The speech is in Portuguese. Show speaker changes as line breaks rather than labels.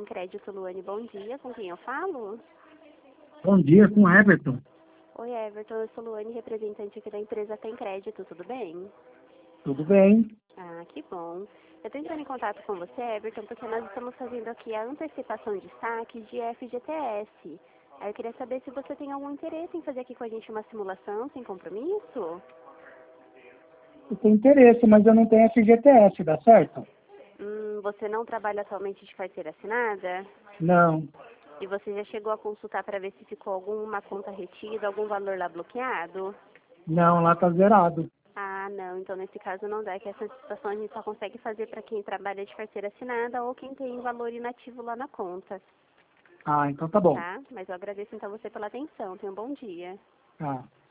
Tem Crédito, Luane, bom dia. Com quem eu falo?
Bom dia, com o Everton.
Oi, Everton, eu sou Luane, representante aqui da empresa Tem Crédito, tudo bem?
Tudo bem?
Ah, que bom. Eu estou entrando em contato com você, Everton, porque nós estamos fazendo aqui a antecipação de saques de FGTS. Aí eu queria saber se você tem algum interesse em fazer aqui com a gente uma simulação sem compromisso?
Eu tenho interesse, mas eu não tenho FGTS, dá certo?
Você não trabalha atualmente de carteira assinada?
Não,
E você já chegou a consultar para ver se ficou alguma conta retida, algum valor lá bloqueado?
não, lá tá zerado.
Ah, não. Então, nesse caso, não dá, que essa antecipação a gente só consegue fazer para quem trabalha de carteira assinada ou quem tem valor inativo lá na conta,
Ah, então tá bom.
tá? Mas eu agradeço, então, você pela atenção. Tenha um bom dia.
Ah.